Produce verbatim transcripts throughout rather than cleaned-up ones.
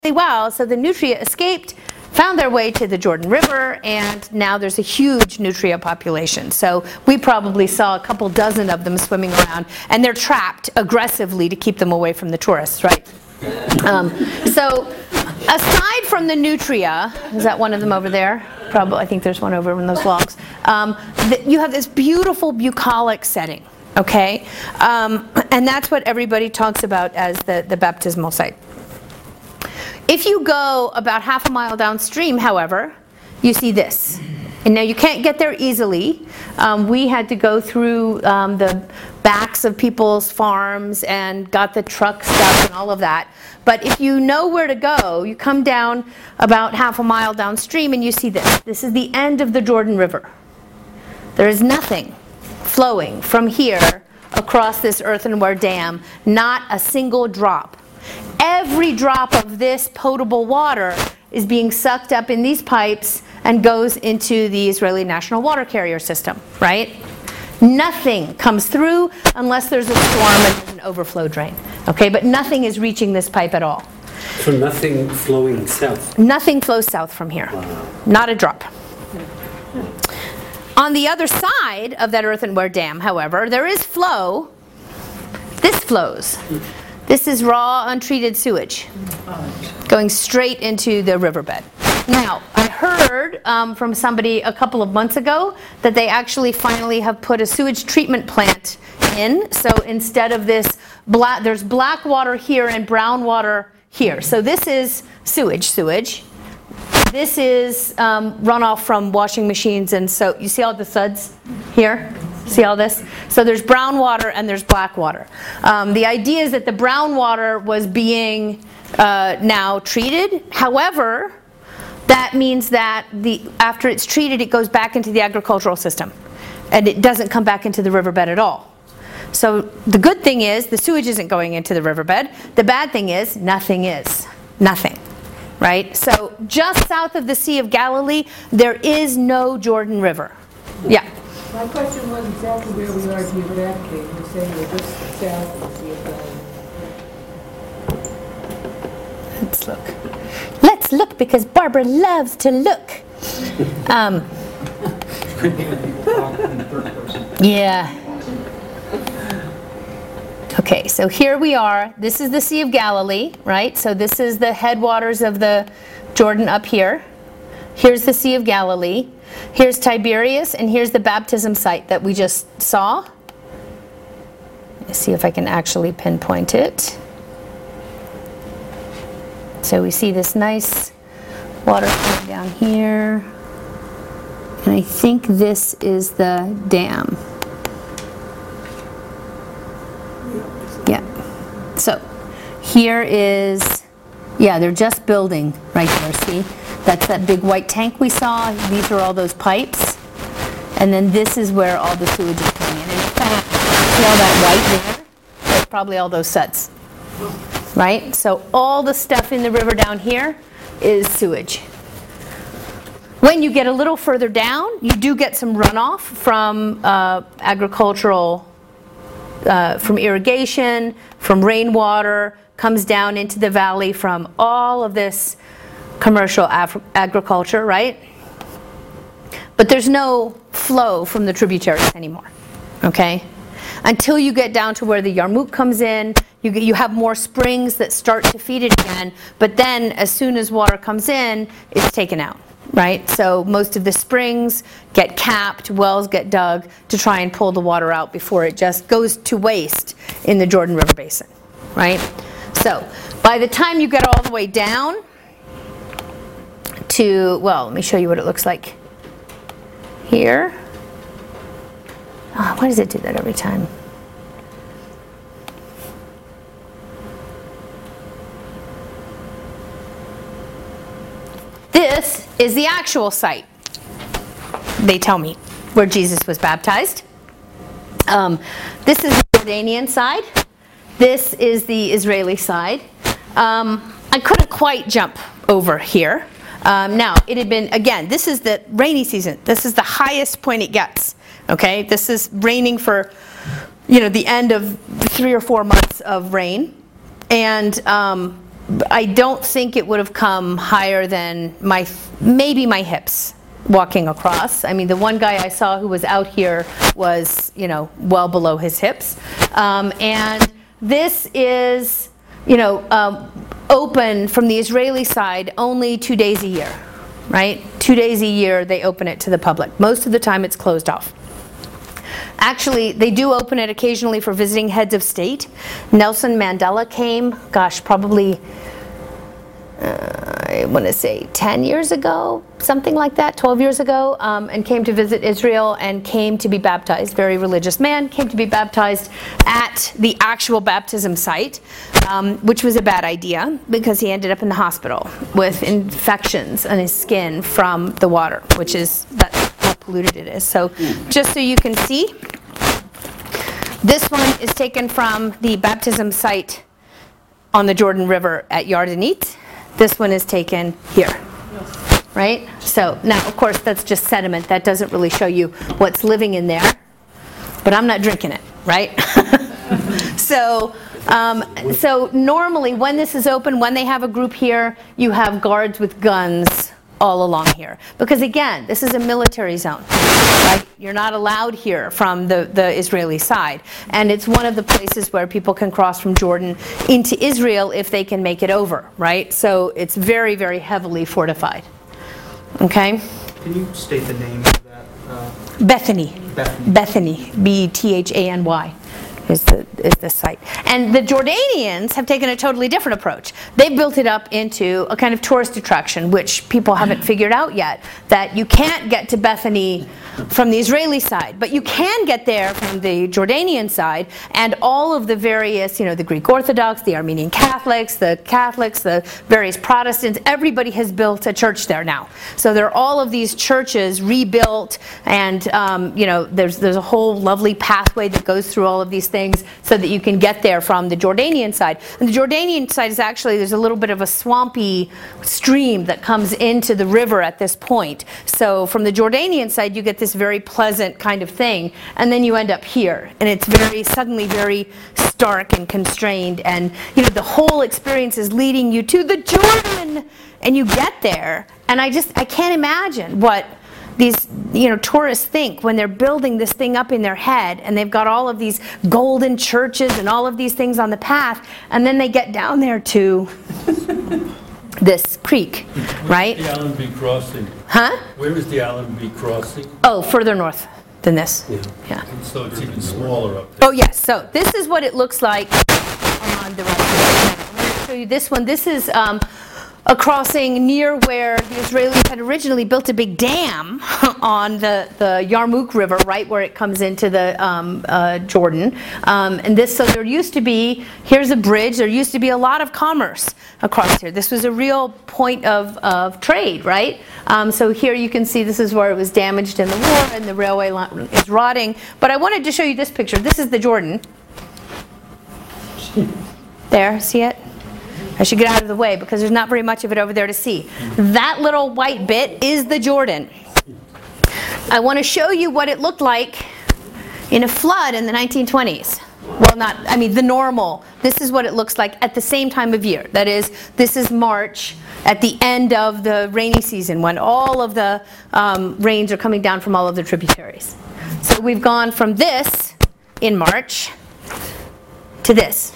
well, so the nutria escaped, found their way to the Jordan River, and now there's a huge nutria population. So we probably saw a couple dozen of them swimming around, and they're trapped aggressively to keep them away from the tourists, right? Um, so aside from the nutria, is that one of them over there? Probably, I think there's one over in those logs. Um, the, you have this beautiful bucolic setting, okay? Um, and that's what everybody talks about as the, the baptismal site. If you go about half a mile downstream, however, you see this. And now you can't get there easily. Um, we had to go through um, the backs of people's farms and got the truck stuff and all of that. But if you know where to go, you come down about half a mile downstream and you see this. This is the end of the Jordan River. There is nothing flowing from here across this earthenware dam, not a single drop. Every drop of this potable water is being sucked up in these pipes and goes into the Israeli National Water Carrier System, right? Nothing comes through unless there's a storm and there's an overflow drain, okay? But nothing is reaching this pipe at all. So nothing flowing south? Nothing flows south from here. Wow. Not a drop. On the other side of that earthenware dam, however, there is flow. This flows. This is raw, untreated sewage going straight into the riverbed. Now, I heard um, from somebody a couple of months ago that they actually finally have put a sewage treatment plant in. So instead of this, black, there's black water here and brown water here. So this is sewage, sewage. This is um, runoff from washing machines, and so you see all the suds here? See all this? So there's brown water and there's black water. Um, the idea is that the brown water was being uh, now treated. However, that means that the after it's treated, it goes back into the agricultural system, and it doesn't come back into the riverbed at all. So the good thing is the sewage isn't going into the riverbed. The bad thing is nothing is. Nothing. Right? So just south of the Sea of Galilee, there is no Jordan River. Yeah? My question was exactly where we are geographically. You're saying we're just south of the Sea of Galilee. Let's look. Let's look because Barbara loves to look. Um, yeah. Okay, so here we are. This is the Sea of Galilee, right? So this is the headwaters of the Jordan up here. Here's the Sea of Galilee. Here's Tiberias, and here's the baptism site that we just saw. Let's see if I can actually pinpoint it. So we see this nice water coming down here. And I think this is the dam. Yeah. So here is, yeah, they're just building right there, see? That's that big white tank we saw. These are all those pipes. And then this is where all the sewage is coming in. And in fact, see all that white there? That's probably all those suds. Right? So all the stuff in the river down here is sewage. When you get a little further down, you do get some runoff from uh, agricultural, uh, from irrigation, from rainwater, comes down into the valley from all of this commercial af- agriculture, right? But there's no flow from the tributaries anymore, okay? Until you get down to where the Yarmouk comes in, you, get, you have more springs that start to feed it again, but then as soon as water comes in, it's taken out, right? So most of the springs get capped, wells get dug to try and pull the water out before it just goes to waste in the Jordan River Basin, right? So by the time you get all the way down to, well, let me show you what it looks like here. Oh, why does it do that every time? This is the actual site, they tell me, where Jesus was baptized. Um, this is the Jordanian side. This is the Israeli side. Um, I couldn't quite jump over here. Um, now, it had been, again, this is the rainy season. This is the highest point it gets. Okay, this is raining for, you know, the end of three or four months of rain. And um, I don't think it would have come higher than my, maybe my hips walking across. I mean, the one guy I saw who was out here was, you know, well below his hips. Um, and this is, you know, um, open from the Israeli side only two days a year, right? Two days a year they open it to the public. Most of the time it's closed off. Actually, they do open it occasionally for visiting heads of state. Nelson Mandela came, gosh, probably, uh, I want to say ten years ago, something like that, twelve years ago, um, and came to visit Israel and came to be baptized. Very religious man, came to be baptized at the actual baptism site, um, which was a bad idea because he ended up in the hospital with infections on his skin from the water, which is, that's how polluted it is. So just so you can see, this one is taken from the baptism site on the Jordan River at Yardenit. This one is taken here, right? So now, of course, that's just sediment. That doesn't really show you what's living in there, but I'm not drinking it, right? so, um, so normally when this is open, when they have a group here, you have guards with guns all along here. Because again, this is a military zone, right? You're not allowed here from the, the Israeli side. And it's one of the places where people can cross from Jordan into Israel if they can make it over, right? So it's very, very heavily fortified. Okay? Can you state the name of that? Uh, Bethany. Bethany. Bethany. B E T H A N Y. Is the, is the site. And the Jordanians have taken a totally different approach. They've built it up into a kind of tourist attraction, which people haven't figured out yet, that you can't get to Bethany from the Israeli side, but you can get there from the Jordanian side, and all of the various, you know, the Greek Orthodox, the Armenian Catholics, the Catholics, the various Protestants, everybody has built a church there now. So there are all of these churches rebuilt, and um, you know, there's there's a whole lovely pathway that goes through all of these things so that you can get there from the Jordanian side. And the Jordanian side is actually, there's a little bit of a swampy stream that comes into the river at this point. So from the Jordanian side, you get this very pleasant kind of thing, and then you end up here, and it's very suddenly very stark and constrained, and you know, the whole experience is leading you to the Jordan, and you get there, and I just I can't imagine what these, you know, tourists think when they're building this thing up in their head, and they've got all of these golden churches and all of these things on the path, and then they get down there to this creek, right? Where's the Allenby Crossing? Huh? Where is the Allenby Crossing? Oh, further north than this. Yeah. Yeah. So it's even smaller up there. Oh yes, so this is what it looks like on the right. I'm going to show you this one. This is um, a crossing near where the Israelis had originally built a big dam on the, the Yarmouk River, right where it comes into the um, uh, Jordan. Um, and this, so there used to be, here's a bridge, there used to be a lot of commerce across here. This was a real point of, of trade, right? Um, so here you can see this is where it was damaged in the war and the railway line is rotting. But I wanted to show you this picture. This is the Jordan. There, see it? I should get out of the way because there's not very much of it over there to see. That little white bit is the Jordan. I want to show you what it looked like in a flood in the nineteen twenties. Well, not, I mean, the normal. This is what it looks like at the same time of year. That is, this is March at the end of the rainy season when all of the um, rains are coming down from all of the tributaries. So we've gone from this in March to this.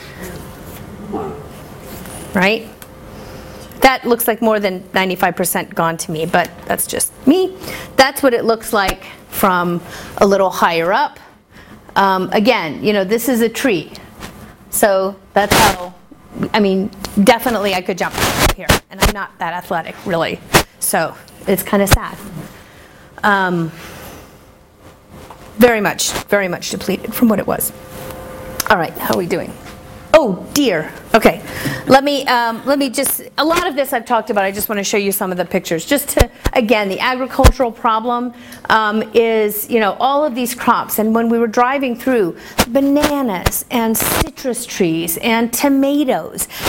Right? That looks like more than ninety-five percent gone to me, but that's just me. That's what it looks like from a little higher up. Um, again, you know, this is a tree. So that's how, I mean, definitely I could jump up here. And I'm not that athletic, really. So it's kind of sad. Um, very much, very much depleted from what it was. All right, how are we doing? Oh dear. Okay, let me um, let me just. A lot of this I've talked about. I just want to show you some of the pictures. Just to again, the agricultural problem um, is, you know, all of these crops. And when we were driving through, bananas and citrus trees and tomatoes, and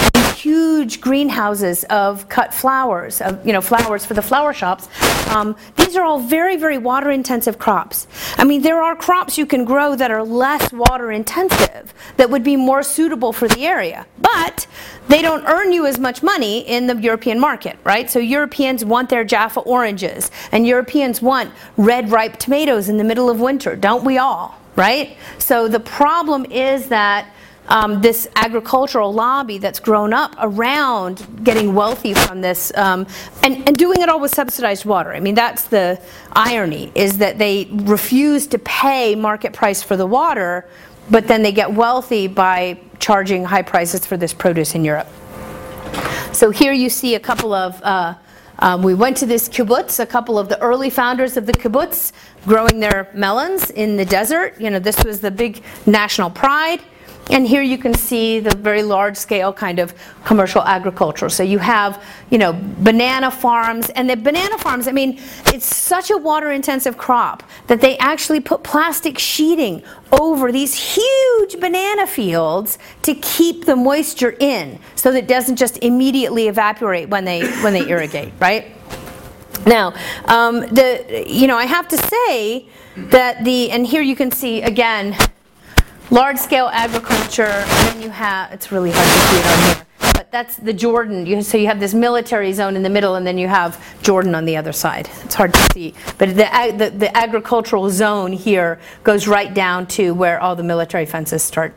huge greenhouses of cut flowers, of, you know, flowers for the flower shops. Um, these are all very, very water intensive crops. I mean, there are crops you can grow that are less water intensive that would be more suitable for the area, but they don't earn you as much money in the European market, right? So Europeans want their Jaffa oranges, and Europeans want red ripe tomatoes in the middle of winter, don't we all, right? So the problem is that Um, this agricultural lobby that's grown up around getting wealthy from this, um, and, and doing it all with subsidized water. I mean, that's the irony, is that they refuse to pay market price for the water, but then they get wealthy by charging high prices for this produce in Europe. So here you see a couple of, uh, um, we went to this kibbutz, a couple of the early founders of the kibbutz growing their melons in the desert. You know, this was the big national pride. And here you can see the very large scale kind of commercial agriculture. So you have, you know, banana farms, and the banana farms, I mean, it's such a water intensive crop that they actually put plastic sheeting over these huge banana fields to keep the moisture in so that it doesn't just immediately evaporate when they, when they irrigate, right? Now, um, the, you know, I have to say that the, and here you can see again, large-scale agriculture, and then you have, it's really hard to see it on here, but that's the Jordan. You, so you have this military zone in the middle, and then you have Jordan on the other side. It's hard to see, but the, the, the agricultural zone here goes right down to where all the military fences start.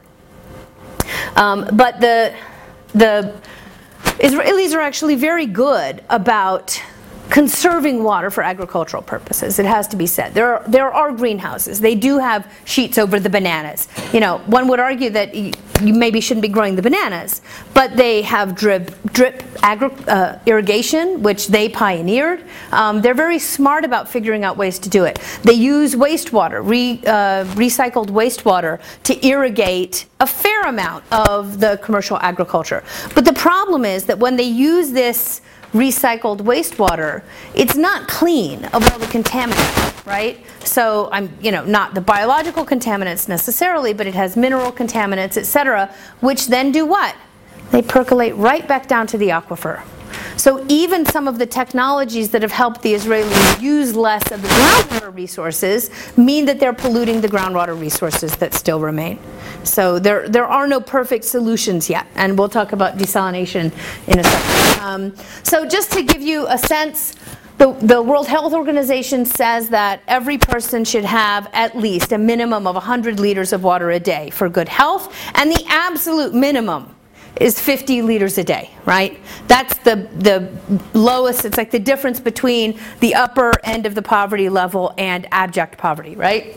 Um, but the, the Israelis are actually very good about conserving water for agricultural purposes, it has to be said. There are, there are greenhouses. They do have sheets over the bananas. You know, one would argue that you, you maybe shouldn't be growing the bananas, but they have drip, drip agri uh, irrigation, which they pioneered. Um, they're very smart about figuring out ways to do it. They use wastewater, re, uh, recycled wastewater, to irrigate a fair amount of the commercial agriculture. But the problem is that when they use this recycled wastewater, it's not clean of all the contaminants, right? So I'm, you know, not the biological contaminants necessarily, but it has mineral contaminants, et cetera, which then do what? They percolate right back down to the aquifer. So even some of the technologies that have helped the Israelis use less of the groundwater resources mean that they're polluting the groundwater resources that still remain. So there, there are no perfect solutions yet, and we'll talk about desalination in a second. Um, so just to give you a sense, the, the World Health Organization says that every person should have at least a minimum of one hundred liters of water a day for good health, and the absolute minimum is fifty liters a day, right? That's the, the lowest, it's like the difference between the upper end of the poverty level and abject poverty, right?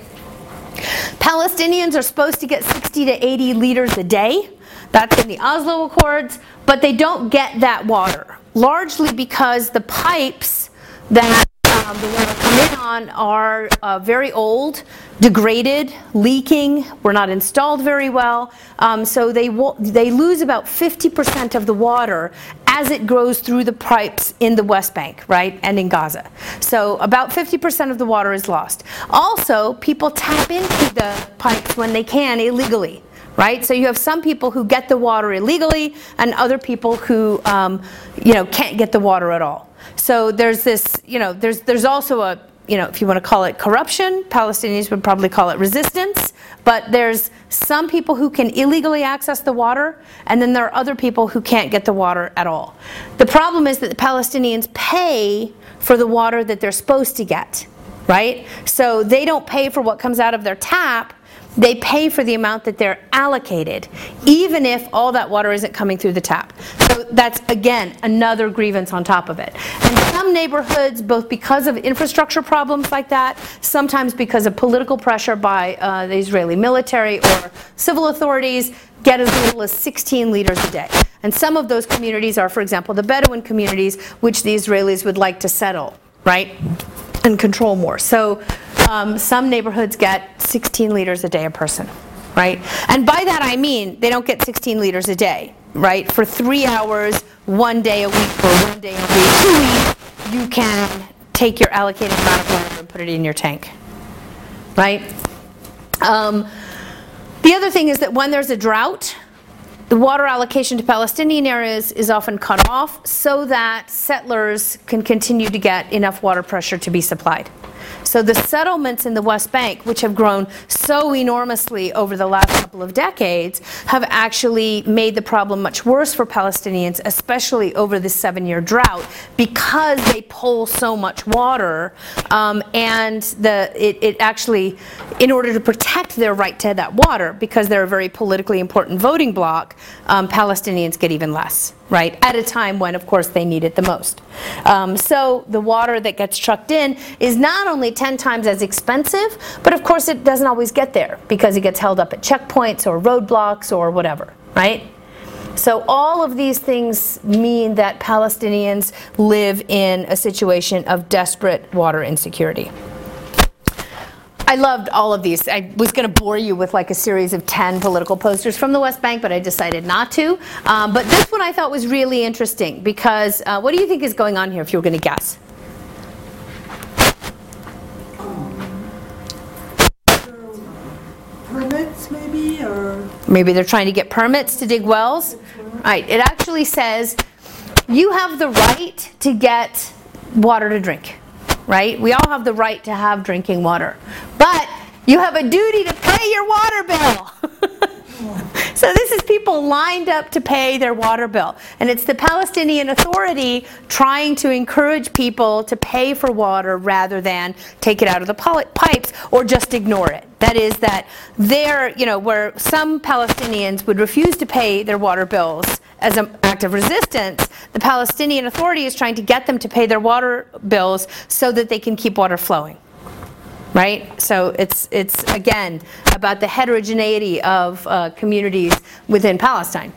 Palestinians are supposed to get sixty to eighty liters a day. That's in the Oslo Accords, but they don't get that water, largely because the pipes that um, the water come in on are uh, very old, degraded, leaking, were not installed very well, um, so they, they lose about fifty percent of the water as it goes through the pipes in the West Bank, right, and in Gaza. So about fifty percent of the water is lost. Also, people tap into the pipes when they can illegally, right? So you have some people who get the water illegally and other people who, um, you know, can't get the water at all. So there's this, you know, there's, there's also a, you know, if you want to call it corruption, Palestinians would probably call it resistance, but there's some people who can illegally access the water, and then there are other people who can't get the water at all. The problem is that the Palestinians pay for the water that they're supposed to get, right? So they don't pay for what comes out of their tap, they pay for the amount that they're allocated, even if all that water isn't coming through the tap. So that's, again, another grievance on top of it. And some neighborhoods, both because of infrastructure problems like that, sometimes because of political pressure by uh, the Israeli military or civil authorities, get as little as sixteen liters a day. And some of those communities are, for example, the Bedouin communities, which the Israelis would like to settle, right, and control more. So um, some neighborhoods get sixteen liters a day a person, right? And by that I mean they don't get sixteen liters a day, right? For three hours, one day a week, or one day every week, you can take your allocated amount of water and put it in your tank, right? Um, the other thing is that when there's a drought, the water allocation to Palestinian areas is often cut off so that settlers can continue to get enough water pressure to be supplied. So the settlements in the West Bank, which have grown so enormously over the last couple of decades, have actually made the problem much worse for Palestinians, especially over this seven-year drought, because they pull so much water, um, and the it, it actually, in order to protect their right to that water, because they're a very politically important voting bloc, um, Palestinians get even less, right? At a time when, of course, they need it the most. Um, so the water that gets trucked in is not only ten times as expensive, but of course it doesn't always get there because it gets held up at checkpoints or roadblocks or whatever, right? So all of these things mean that Palestinians live in a situation of desperate water insecurity. I loved all of these. I was going to bore you with like a series of ten political posters from the West Bank, but I decided not to. Um, but this one I thought was really interesting because uh, what do you think is going on here if you were going to guess? Permits maybe, or? Maybe they're trying to get permits to dig wells. Right. It actually says you have the right to get water to drink. Right? We all have the right to have drinking water. But you have a duty to pay your water bill. So this is people lined up to pay their water bill. And it's the Palestinian Authority trying to encourage people to pay for water rather than take it out of the pipes or just ignore it. That is that there, you know, where some Palestinians would refuse to pay their water bills as an act of resistance, the Palestinian Authority is trying to get them to pay their water bills so that they can keep water flowing. Right? So it's, it's again, about the heterogeneity of uh, communities within Palestine.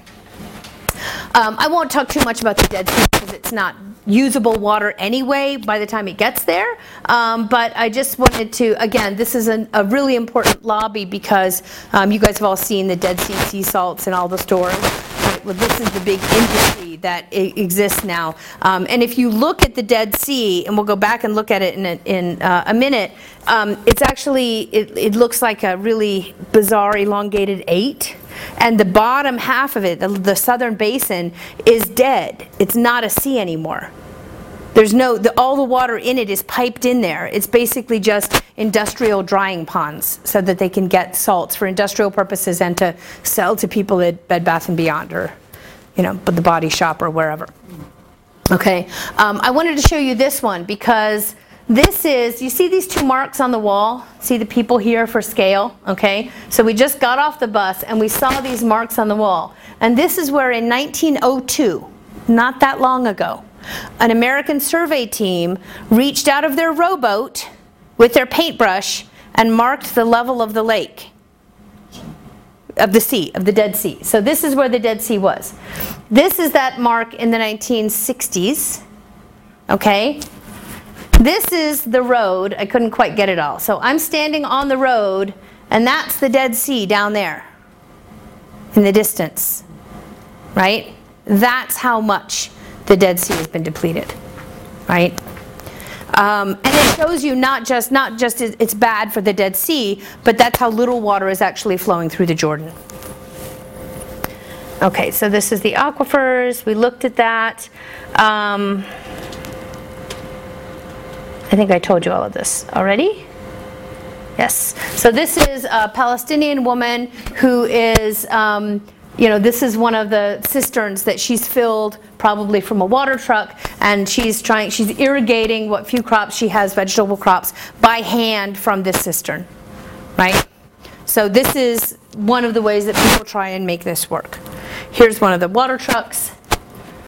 Um, I won't talk too much about the Dead Sea because it's not usable water anyway by the time it gets there. Um, but I just wanted to, again, this is an, a really important lobby because um, you guys have all seen the Dead Sea sea salts in all the stores. Right? Well, this is the big industry that I- exists now. Um, and if you look at the Dead Sea, and we'll go back and look at it in a, in, uh, a minute, um, it's actually, it, it looks like a really bizarre elongated eight. And the bottom half of it, the, the southern basin, is dead. It's not a sea anymore. There's no, the, all the water in it is piped in there. It's basically just industrial drying ponds so that they can get salts for industrial purposes and to sell to people at Bed Bath and Beyond or, you know, but the Body Shop or wherever. Okay, um, I wanted to show you this one because this is, you see these two marks on the wall? See the people here for scale? Okay, so we just got off the bus and we saw these marks on the wall. And this is where in nineteen oh two, not that long ago, an American survey team reached out of their rowboat with their paintbrush and marked the level of the lake, of the sea, of the Dead Sea. So this is where the Dead Sea was. This is that mark in the nineteen sixties, okay? This is the road. I couldn't quite get it all. So I'm standing on the road, and that's the Dead Sea down there in the distance, right? That's how much the Dead Sea has been depleted, right? Um, and it shows you not just, not just it's bad for the Dead Sea, but that's how little water is actually flowing through the Jordan. Okay, so this is the aquifers. We looked at that. Um, I think I told you all of this already. Yes. So this is a Palestinian woman who is, um, you know, this is one of the cisterns that she's filled probably from a water truck, and she's trying, she's irrigating what few crops she has, vegetable crops, by hand from this cistern, right? So this is one of the ways that people try and make this work. Here's one of the water trucks.